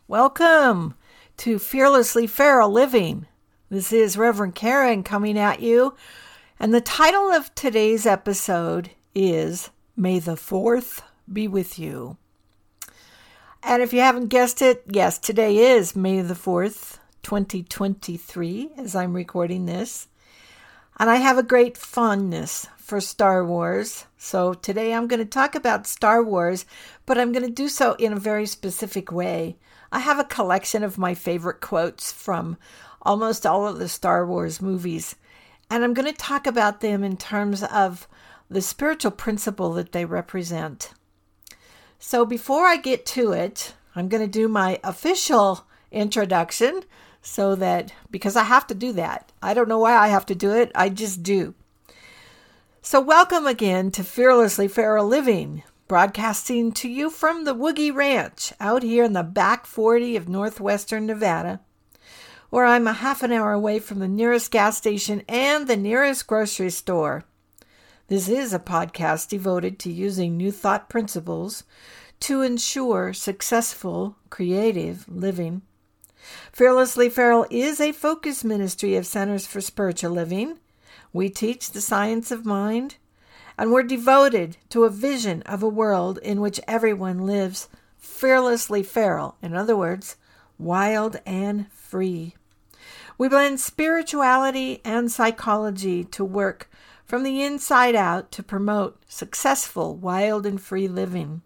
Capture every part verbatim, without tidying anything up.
Welcome to Fearlessly Feral Living. This is Reverend Karen coming at you, and the title of today's episode is May the fourth Be With You. And if you haven't guessed it, yes, today is May the fourth, twenty twenty-three, as I'm recording this. And I have a great fondness for Star Wars. So today I'm going to talk about Star Wars, but I'm going to do so in a very specific way. I have a collection of my favorite quotes from almost all of the Star Wars movies, and I'm going to talk about them in terms of the spiritual principle that they represent. So before I get to it, I'm going to do my official introduction so that, because I have to do that. I don't know why I have to do it, I just do. So welcome again to Fearlessly Feral Living, broadcasting to you from the Woogie Ranch out here in the back forty of northwestern Nevada, where I'm a half an hour away from the nearest gas station and the nearest grocery store. This is a podcast devoted to using new thought principles to ensure successful, creative living. Fearlessly Feral is a focus ministry of Centers for Spiritual Living. We teach the science of mind, and we're devoted to a vision of a world in which everyone lives fearlessly feral. In other words, wild and free. We blend spirituality and psychology to work from the inside out to promote successful, wild and free living.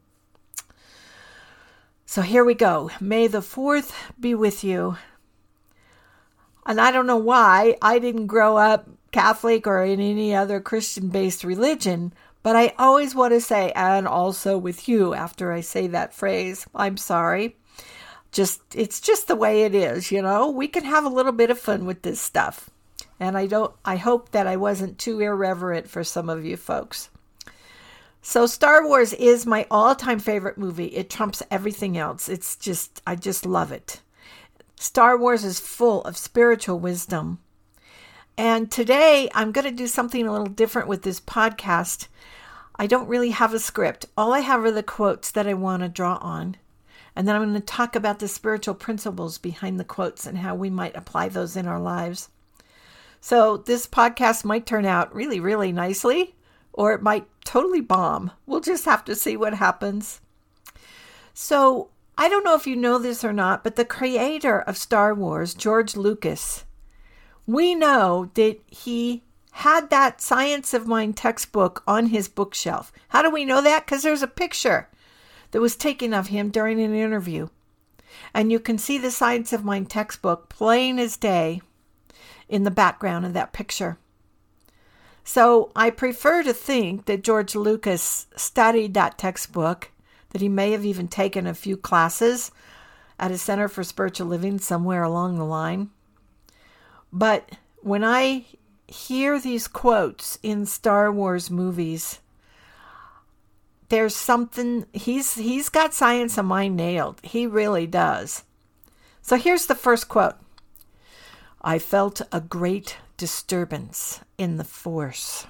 So here we go. May the fourth be with you. And I don't know why I didn't grow up Catholic or in any other Christian-based religion, but I always want to say, and also with you after I say that phrase. I'm sorry. Just, it's just the way it is, you know. We can have a little bit of fun with this stuff. And I don't, I hope that I wasn't too irreverent for some of you folks. So Star Wars is my all-time favorite movie. It trumps everything else. It's just, I just love it. Star Wars is full of spiritual wisdom. And today I'm going to do something a little different with this podcast. I don't really have a script. All I have are the quotes that I want to draw on. And then I'm going to talk about the spiritual principles behind the quotes and how we might apply those in our lives. So this podcast might turn out really, really nicely, or it might totally bomb. We'll just have to see what happens. So I don't know if you know this or not, but the creator of Star Wars, George Lucas, we know that he had that Science of Mind textbook on his bookshelf. How do we know that? Because there's a picture that was taken of him during an interview. And you can see the Science of Mind textbook plain as day in the background of that picture. So I prefer to think that George Lucas studied that textbook, that he may have even taken a few classes at a Center for Spiritual Living somewhere along the line. But when I hear these quotes in Star Wars movies, there's something, he's he's got Science of Mind nailed. He really does. So here's the first quote. I felt a great disturbance in the Force.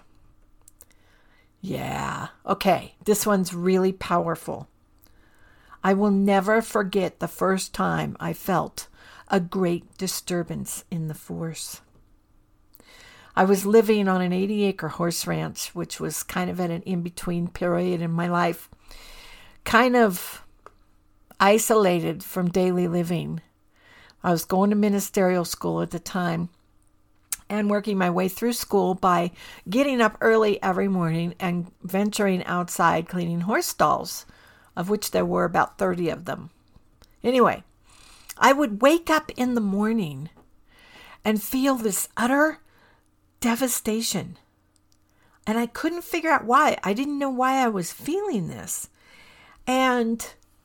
Yeah, okay, this one's really powerful. I will never forget the first time I felt a great disturbance in the Force. I was living on an eighty acre horse ranch, which was kind of at an in-between period in my life, kind of isolated from daily living. I was going to ministerial school at the time and working my way through school by getting up early every morning and venturing outside cleaning horse stalls, of which there were about thirty of them. Anyway, I would wake up in the morning and feel this utter devastation. And I couldn't figure out why. I didn't know why I was feeling this. And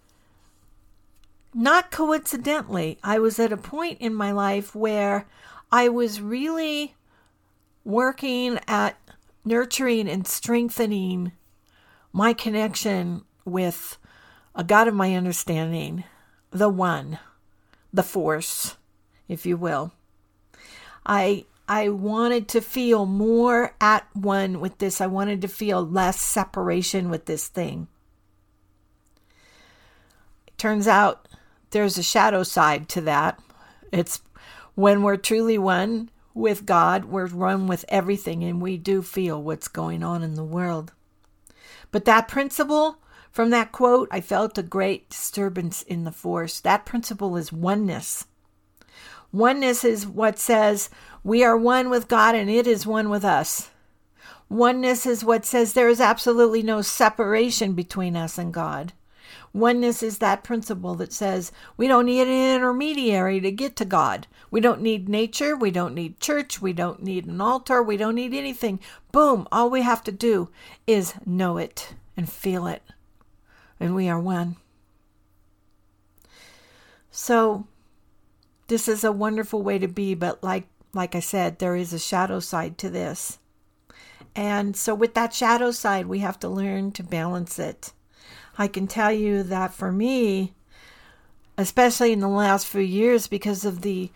not coincidentally, I was at a point in my life where I was really working at nurturing and strengthening my connection with a God of my understanding, the One, the Force, if you will. I I wanted to feel more at one with this. I wanted to feel less separation with this thing. It turns out there's a shadow side to that. It's when we're truly one with God, we're one with everything, and we do feel what's going on in the world. But that principle, from that quote, I felt a great disturbance in the force. That principle is oneness. Oneness is what says we are one with God and it is one with us. Oneness is what says there is absolutely no separation between us and God. Oneness is that principle that says we don't need an intermediary to get to God. We don't need nature. We don't need church. We don't need an altar. We don't need anything. Boom. All we have to do is know it and feel it. And we are one. So this is a wonderful way to be. But like, like I said, there is a shadow side to this. And so with that shadow side, we have to learn to balance it. I can tell you that for me, especially in the last few years, because of the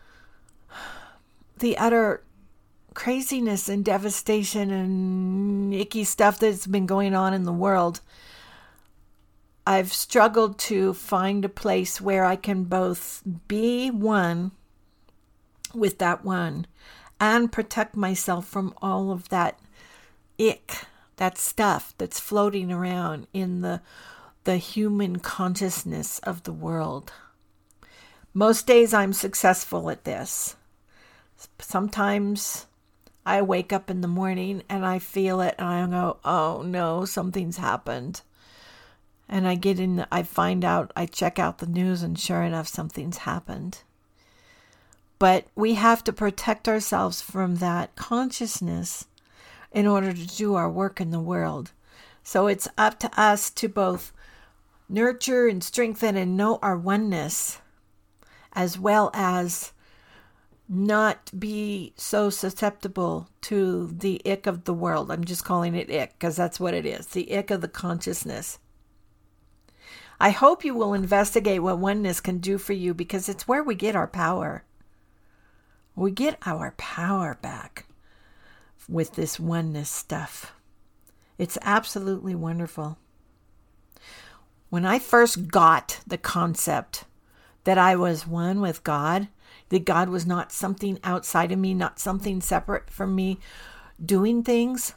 the utter craziness and devastation and icky stuff that's been going on in the world, I've struggled to find a place where I can both be one with that one and protect myself from all of that ick, that stuff that's floating around in the the human consciousness of the world. Most days I'm successful at this. Sometimes I wake up in the morning and I feel it and I go, oh no, something's happened. And I get in, I find out, I check out the news and sure enough, something's happened. But we have to protect ourselves from that consciousness in order to do our work in the world. So it's up to us to both nurture and strengthen and know our oneness, as well as not be so susceptible to the ick of the world. I'm just calling it ick because that's what it is, the ick of the consciousness. I hope you will investigate what oneness can do for you, because it's where we get our power. We get our power back with this oneness stuff. It's absolutely wonderful. When I first got the concept that I was one with God, that God was not something outside of me, not something separate from me doing things,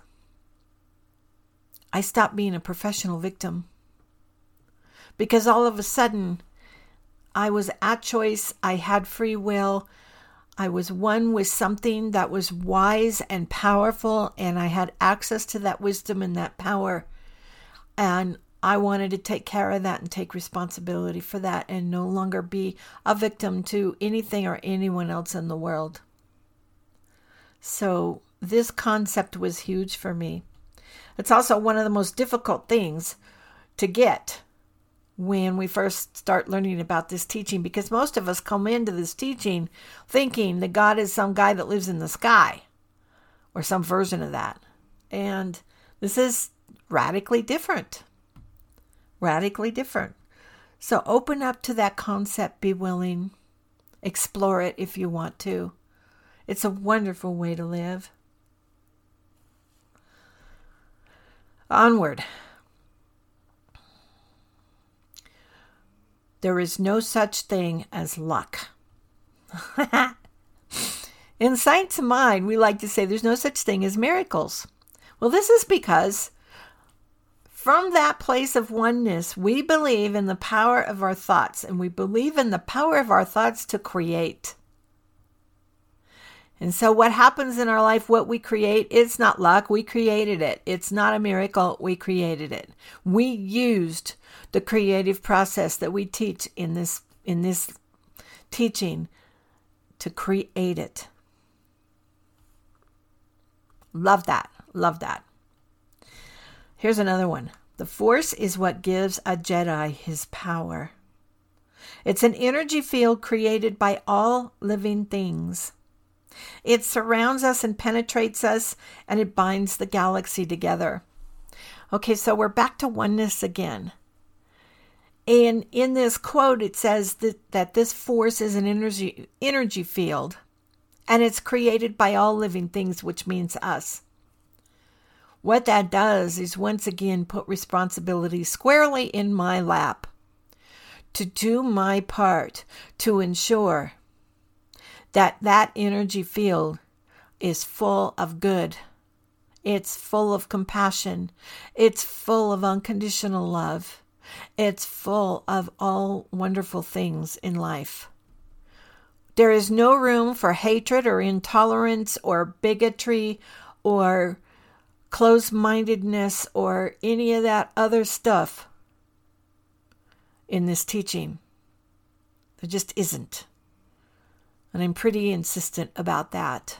I stopped being a professional victim. Because all of a sudden, I was at choice, I had free will, I was one with something that was wise and powerful, and I had access to that wisdom and that power. And I wanted to take care of that and take responsibility for that and no longer be a victim to anything or anyone else in the world. So this concept was huge for me. It's also one of the most difficult things to get when we first start learning about this teaching, because most of us come into this teaching thinking that God is some guy that lives in the sky or some version of that. And this is radically different. Radically different. So open up to that concept, be willing, explore it if you want to. It's a wonderful way to live. Onward. There is no such thing as luck. In Science of Mind, we like to say there's no such thing as miracles. Well, this is because from that place of oneness, we believe in the power of our thoughts, and we believe in the power of our thoughts to create. And so what happens in our life, what we create, it's not luck. We created it. It's not a miracle. We created it. We used the creative process that we teach in this in this teaching to create it. Love that. Love that. Here's another one. The Force is what gives a Jedi his power. It's an energy field created by all living things. It surrounds us and penetrates us, and it binds the galaxy together. Okay, so we're back to oneness again. And in this quote, it says that, that this force is an energy energy field, and it's created by all living things, which means us. What that does is once again put responsibility squarely in my lap to do my part to ensure that that energy field is full of good. It's full of compassion. It's full of unconditional love. It's full of all wonderful things in life. There is no room for hatred or intolerance or bigotry or closed-mindedness or any of that other stuff in this teaching. There just isn't. And I'm pretty insistent about that.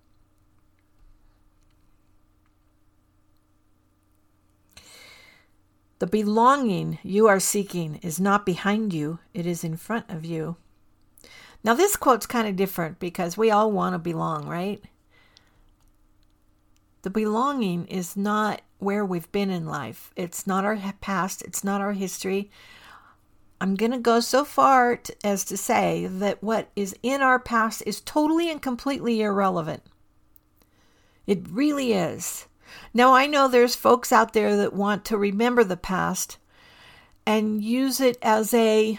The belonging you are seeking is not behind you, it is in front of you. Now this quote's kind of different because we all want to belong, right? The belonging is not where we've been in life. It's not our past. It's not our history. I'm going to go so far to, as to say that what is in our past is totally and completely irrelevant. It really is. Now, I know there's folks out there that want to remember the past and use it as a,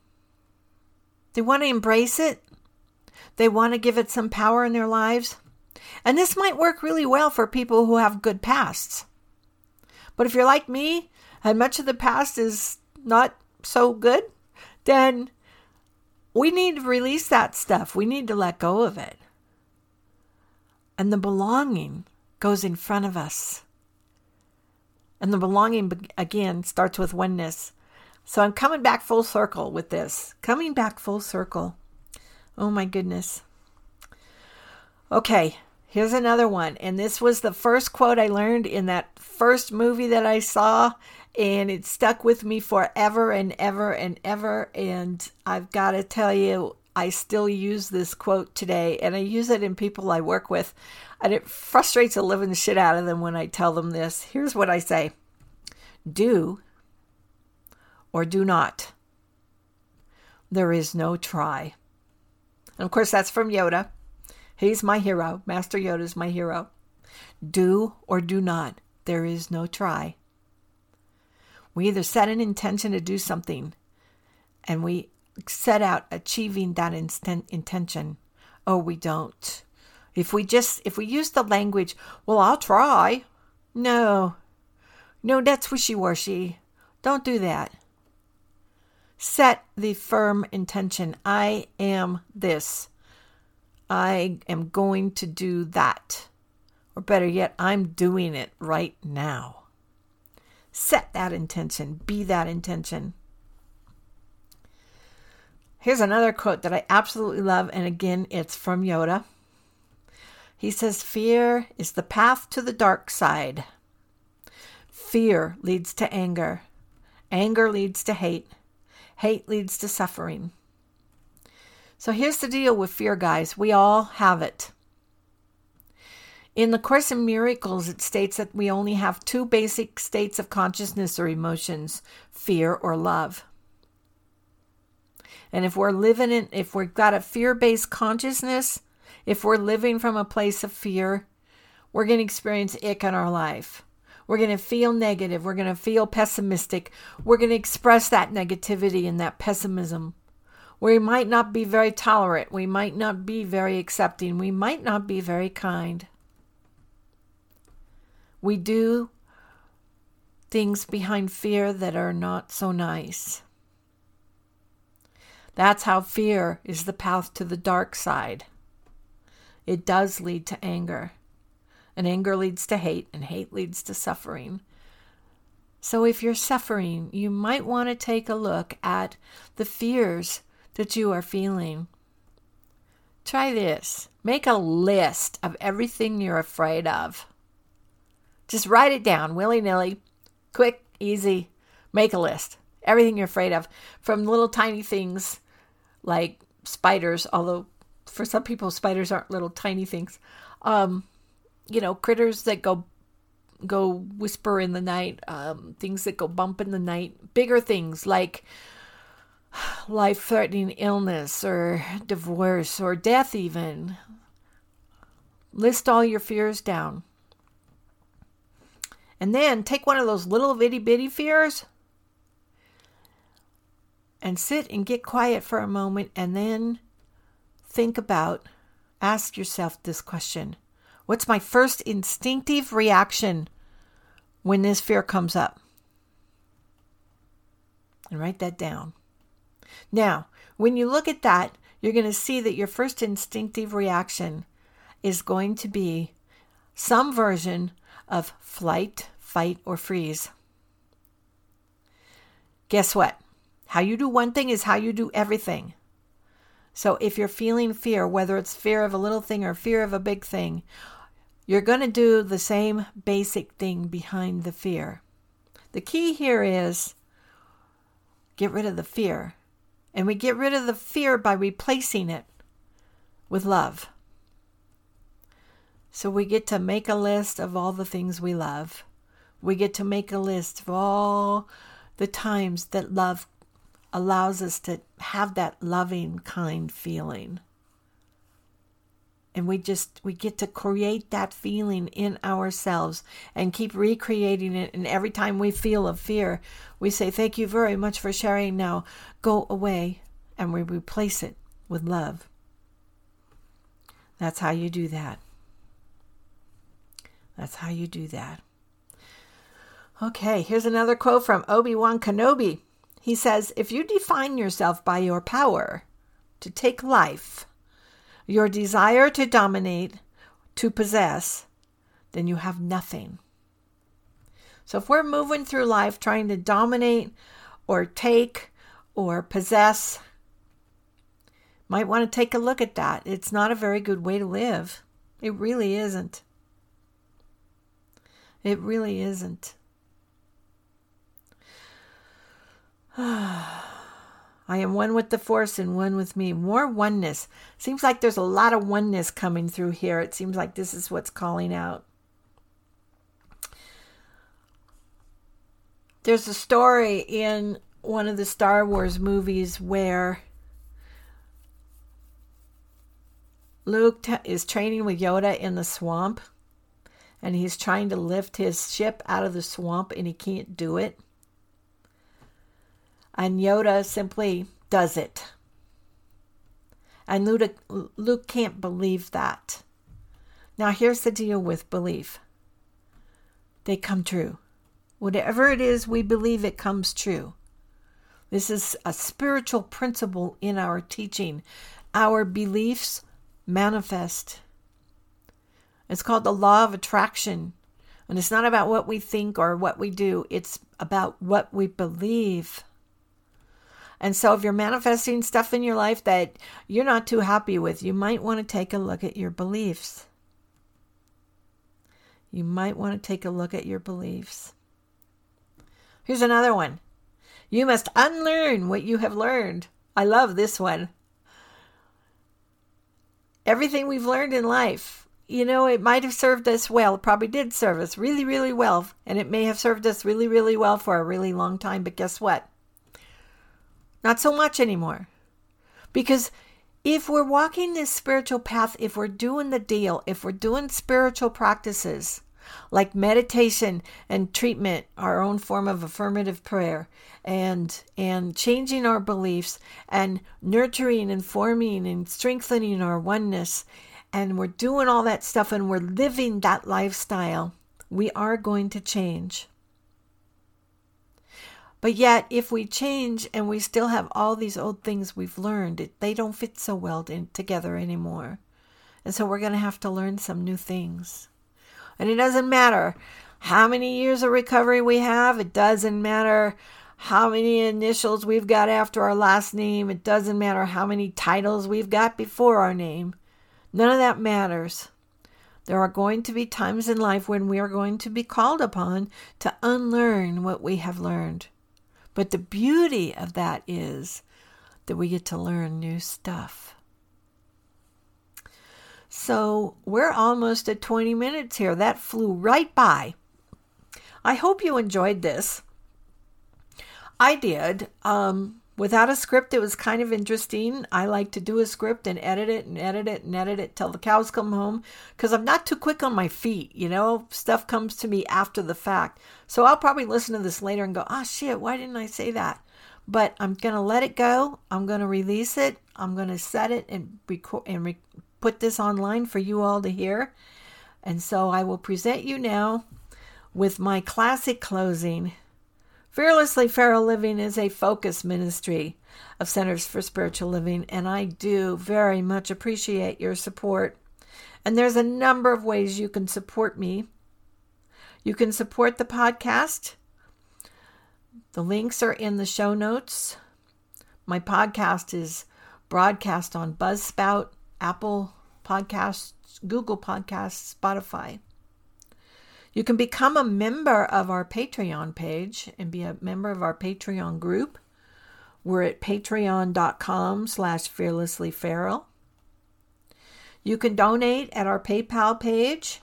they want to embrace it. They want to give it some power in their lives. And this might work really well for people who have good pasts. But if you're like me, and much of the past is not so good, then we need to release that stuff. We need to let go of it. And the belonging goes in front of us. And the belonging, again, starts with oneness. So I'm coming back full circle with this. Coming back full circle. Oh my goodness. Okay, here's another one. And this was the first quote I learned in that first movie that I saw. And it stuck with me forever and ever and ever. And I've got to tell you, I still use this quote today. And I use it in people I work with. And it frustrates the living shit out of them when I tell them this. Here's what I say. Do or do not. There is no try. And of course, that's from Yoda. He's my hero. Master Yoda is my hero. Do or do not. There is no try. We either set an intention to do something and we set out achieving that instant intention, or we don't. If we just, if we use the language, well, I'll try. No, no, that's wishy-washy. Don't do that. Set the firm intention. I am this. I am going to do that. Or better yet, I'm doing it right now. Set that intention. Be that intention. Here's another quote that I absolutely love. And again, it's from Yoda. He says, fear is the path to the dark side. Fear leads to anger. Anger leads to hate. Hate leads to suffering. So here's the deal with fear, guys. We all have it. In the Course in Miracles, it states that we only have two basic states of consciousness or emotions, fear or love. And if we're living in, if we've got a fear-based consciousness, if we're living from a place of fear, we're going to experience ick in our life. We're going to feel negative. We're going to feel pessimistic. We're going to express that negativity and that pessimism. We might not be very tolerant. We might not be very accepting. We might not be very kind. We do things behind fear that are not so nice. That's how fear is the path to the dark side. It does lead to anger. And anger leads to hate, and hate leads to suffering. So if you're suffering, you might want to take a look at the fears that you are feeling. Try this. Make a list of everything you're afraid of. Just write it down, willy-nilly, quick, easy. Make a list. Everything you're afraid of, from little tiny things like spiders, although for some people spiders aren't little tiny things. Um, you know, critters that go go whisper in the night, um, things that go bump in the night, bigger things like life-threatening illness or divorce or death even. List all your fears down. And then take one of those little bitty bitty fears and sit and get quiet for a moment and then think about, ask yourself this question. What's my first instinctive reaction when this fear comes up? And write that down. Now, when you look at that, you're going to see that your first instinctive reaction is going to be some version of flight, fight, or freeze. Guess what? How you do one thing is how you do everything. So if you're feeling fear, whether it's fear of a little thing or fear of a big thing, you're going to do the same basic thing behind the fear. The key here is get rid of the fear. And we get rid of the fear by replacing it with love. So we get to make a list of all the things we love. We get to make a list of all the times that love allows us to have that loving, kind feeling. And we just, we get to create that feeling in ourselves and keep recreating it. And every time we feel a fear, we say, thank you very much for sharing. Now go away. And we replace it with love. That's how you do that. That's how you do that. Okay, here's another quote from Obi-Wan Kenobi. He says, if you define yourself by your power to take life, your desire to dominate, to possess, then you have nothing. So if we're moving through life trying to dominate or take or possess, might want to take a look at that. It's not a very good way to live. It really isn't. It really isn't. I am one with the force and one with me. More oneness. Seems like there's a lot of oneness coming through here. It seems like this is what's calling out. There's a story in one of the Star Wars movies where Luke t- is training with Yoda in the swamp, and he's trying to lift his ship out of the swamp, and he can't do it. And Yoda simply does it. And Luke, Luke can't believe that. Now here's the deal with belief. They come true. Whatever it is we believe, it comes true. This is a spiritual principle in our teaching. Our beliefs manifest. It's called the law of attraction. And it's not about what we think or what we do. It's about what we believe. And so if you're manifesting stuff in your life that you're not too happy with, you might want to take a look at your beliefs. You might want to take a look at your beliefs. Here's another one. You must unlearn what you have learned. I love this one. Everything we've learned in life, you know, it might have served us well. It probably did serve us really, really well. And it may have served us really, really well for a really long time. But guess what? Not so much anymore. Because if we're walking this spiritual path, if we're doing the deal, if we're doing spiritual practices like meditation and treatment, our own form of affirmative prayer, and and changing our beliefs and nurturing and forming and strengthening our oneness, and we're doing all that stuff and we're living that lifestyle, we are going to change. But yet, if we change and we still have all these old things we've learned, it, they don't fit so well in, together anymore. And so we're going to have to learn some new things. And it doesn't matter how many years of recovery we have. It doesn't matter how many initials we've got after our last name. It doesn't matter how many titles we've got before our name. None of that matters. There are going to be times in life when we are going to be called upon to unlearn what we have learned. But the beauty of that is that we get to learn new stuff. So we're almost at twenty minutes here. That flew right by. I hope you enjoyed this. I did. Um, without a script, it was kind of interesting. I like to do a script and edit it and edit it and edit it till the cows come home, because I'm not too quick on my feet. You know, stuff comes to me after the fact. So I'll probably listen to this later and go, oh shit, why didn't I say that? but I'm going to let it go. I'm going to release it. I'm going to set it and record and re- put this online for you all to hear. And so I will present you now with my classic closing. Fearlessly Feral Living is a focus ministry of Centers for Spiritual Living, and I do very much appreciate your support. And there's a number of ways you can support me. You can support the podcast. The links are in the show notes. My podcast is broadcast on Buzzsprout, Apple Podcasts, Google Podcasts, Spotify. You can become a member of our Patreon page and be a member of our Patreon group. We're at patreon.com slash fearlesslyferal. You can donate at our PayPal page.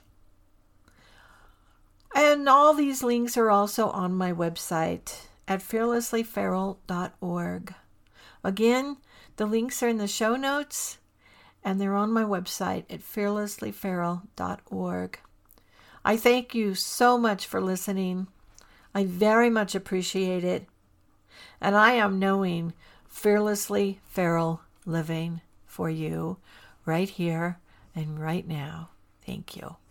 And all these links are also on my website at fearlesslyferal dot org. Again, the links are in the show notes, and they're on my website at fearlesslyferal dot org. I thank you so much for listening. I very much appreciate it. And I am knowing fearlessly feral living for you right here and right now. Thank you.